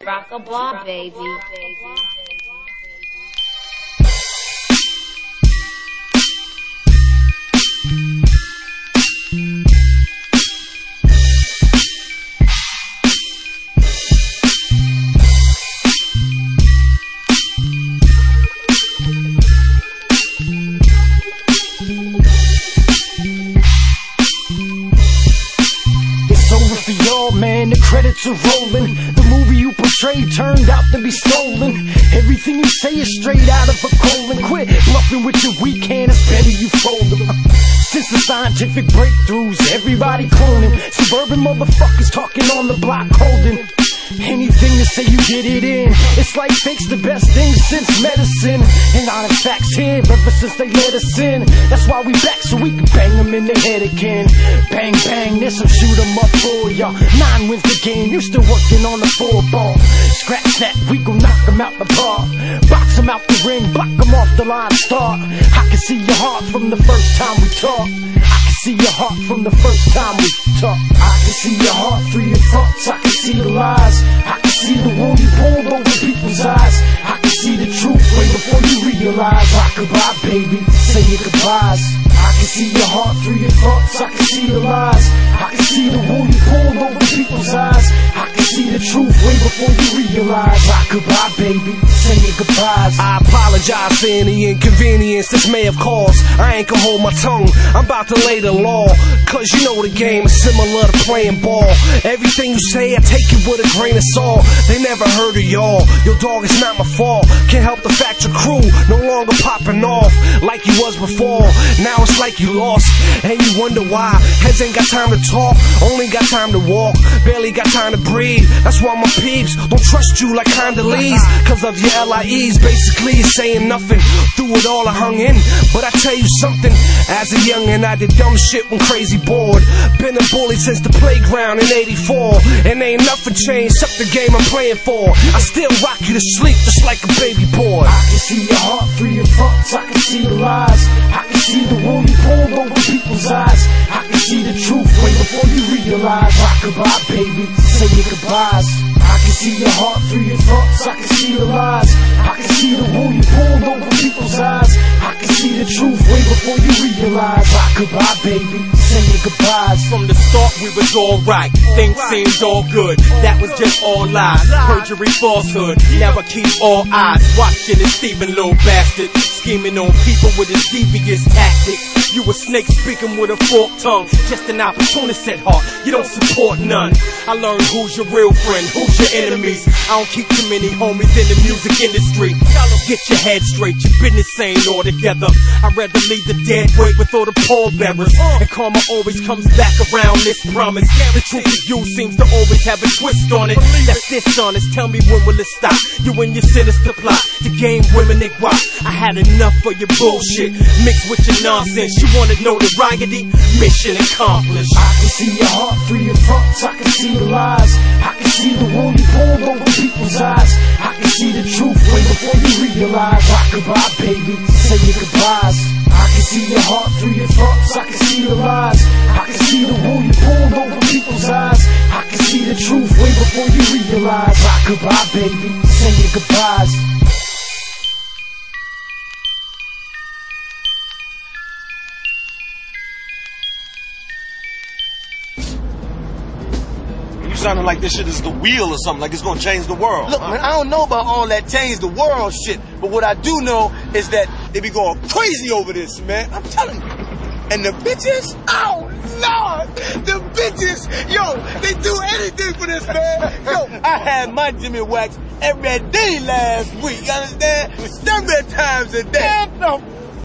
Rock-a-blah, baby. Man, the credits are rolling. The movie you portrayed turned out to be stolen. Everything you say is straight out of a colon. Quit bluffing with your weak hand, it's better you fold them. Since the scientific breakthroughs, everybody cloning. Suburban motherfuckers talking on the block holding anything to say you did it in. It's like fake's the best thing since medicine. And honest facts here ever since they let us in. That's why we back so we can bang them in the head again. Bang bang, there's some shoot 'em up for ya. 9 wins the game, you still working on the 4 ball. Scratch that, we gon' knock 'em out the park. Box 'em out the ring, block 'em off the line start. I can see your heart from the first time we talk. I can see your heart from the first time we talk. I can see your heart through your thoughts, I can see the lies. I can see the wound you pulled over people's eyes. I can see the truth way before you realize. Rock-a-bye, baby, say your goodbyes. I can see your heart through your thoughts, I can see the lies. I can see the wound you pulled over people's eyes. I can see the truth way before you realize. Rock-a-bye, baby, say your goodbyes. I apologize for any inconvenience this may have caused. I ain't gonna hold my tongue, I'm about to lay the law. Cause you know the game is similar to playing ball. Everything you say, I take it with a grain of salt. They never heard of y'all, your dog is not my fault. Can't help the fact your crew no longer popping off like you was before. Now it's like you lost, and you wonder why. Heads ain't got time to talk, only got time to walk. Barely got time to breathe, that's why my peeps don't trust you like Condoleezza. Cause of your LIEs, basically you're saying nothing. Through it all I hung in, but I tell you something. As a youngin' I did dumb shit when crazy bored. Been a bully since the playground in '84. And ain't nothing changed except the game I'm playing for. I still rock you to sleep just like a baby boy. I can see your heart through your thoughts, I can see the lies. I can see the wound you pulled over people's eyes. I can see the truth way before you realize. Rock-a-bye, baby, say your goodbyes. I can see your heart through your thoughts, I can see the lies. I can see the wound you pulled over people's eyes. I can see the truth way before you realize. Rock-a-bye, baby, say your goodbyes. From the start we was alright, things seemed all good. That was just all lies, perjury, falsehood. Now I keep all eyes watching this thieving little bastard, scheming on people with his devious tactics. You a snake speaking with a forked tongue, just an opportunist at heart, you don't support none. I learned who's your real friend, who's your enemies. I don't keep too many homies in the music industry. Get your head straight, your business ain't all together. I'd rather leave the dead weight with all the pallbearers. And karma always comes back around this promise. The truth of you seems to always have a twist on it. That's dishonest, tell me when will it stop? You and your sinister plot to gain women they guap. I had enough of your bullshit mixed with your nonsense. You wanna know the righty? Mission accomplished. I can see your heart through your thoughts, I can see the lies. I can see the wound you pulled over people's eyes. I can see the truth way before you realize. Rock-a-bye, baby, say your goodbyes. I can see your heart through your thoughts, I can see the lies. I can see the wound you pulled over people's eyes. I can see the truth way before you realize. Rock-a-bye, baby, say your goodbyes. Sounding like this shit is the wheel or something, like it's gonna change the world. Look, man, I don't know about all that change the world shit, but what I do know is that they be going crazy over this, man. I'm telling you. And the bitches, oh Lord, the bitches, yo, they do anything for this, man. Yo, I had my Jimmy Wax every day last week, you understand? 7 times a day. Get the